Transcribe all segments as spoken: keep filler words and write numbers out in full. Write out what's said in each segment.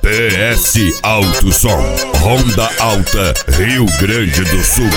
P S Alto Som, Ronda Alta, Rio Grande do Sul.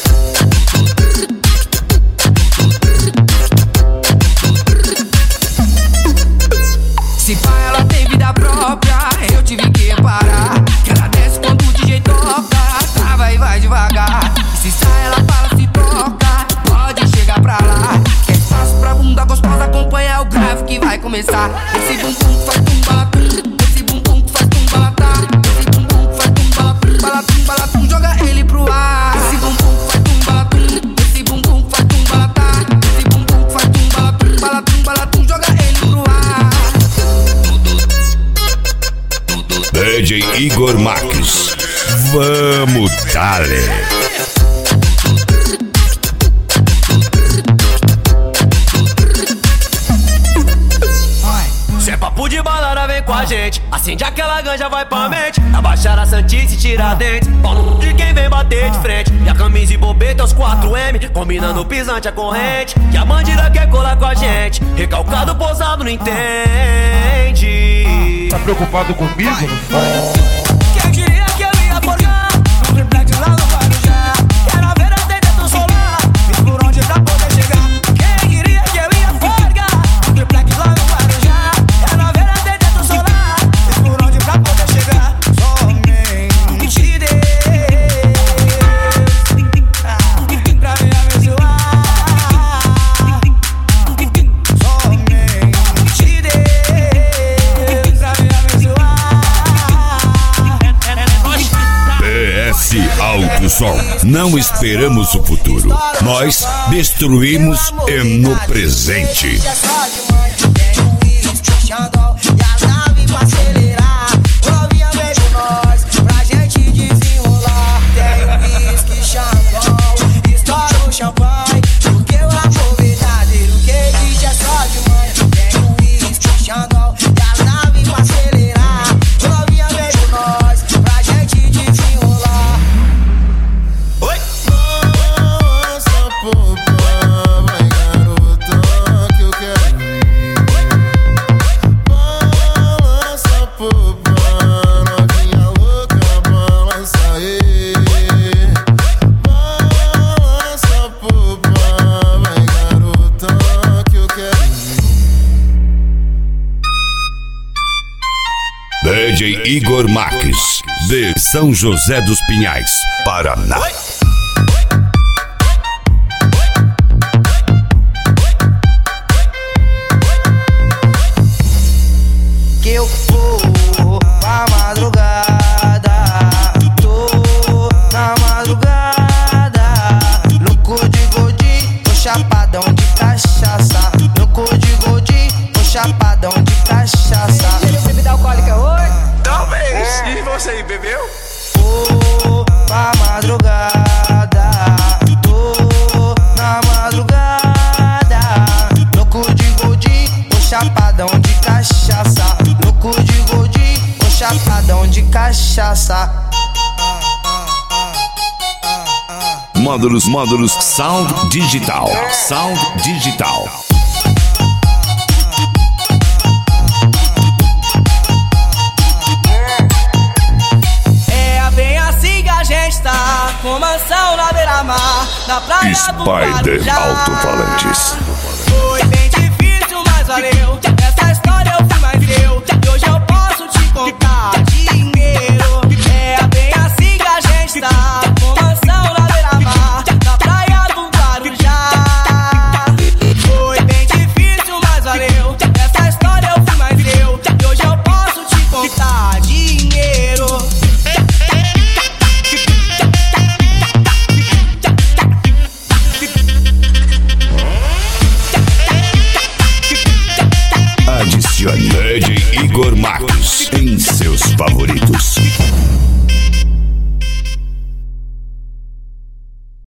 Se pá, ela tem vida própria, eu tive que reparar que ela desce quando o D J toca, trava e vai devagar. Se sai, ela fala, se toca, pode chegar pra lá. É espaço pra bunda gostosa, acompanha o grave que vai começar. Esse bumbum faz tum balatum, esse bumbum faz tum balatá, esse bumbum faz tum balatum, balatum, balatum, joga ele pro ar. Esse bumbum faz tum balatum, esse bumbum faz tum balatá, esse bumbum faz tum balatum, balatum, balatum, joga ele pro ar. D J Igor Max, vamos dale! Se é papo de balada, vem com a gente. Acende aquela ganja, vai pra mente. Abaixar a Santice e tirar dente. Paulo de quem vem bater de frente. E a camisa e bobeta, os quatro M, combinando o pisante, a corrente. Que a bandida quer colar com a gente. Recalcado, posado, não entende. Tá preocupado comigo? Quem diria que eu ia forgar no triplex lá no Guarujá? Quero ver até dentro do solar, fiz por onde pra poder chegar. Quem diria que eu ia forgar no triplex lá no Guarujá? Quero ver até dentro do solar, fiz por onde pra poder chegar. Somente Deus pra me abençoar. Somente Deus pra me abençoar. P S Alto Som, não esperamos o futuro, nós destruímos e no presente. D J Igor Max, de São José dos Pinhais, Paraná. Que eu vou pra madrugada, tô na madrugada, louco de godinho, tô chapadão de cachaça, louco de godinho, tô chapadão de cachaça. Bebida alcoólica hoje? Talvez. E você aí, bebeu? Tô pra madrugada, tô na madrugada, louco de godinho, tô chapadão de cachaça, louco de godinho, tô chapadão de cachaça. Módulos, módulos, Sound Digital, Sound Digital. Com mansão na beira-mar, na praia do Spider Guarujá. Alto-Falantes.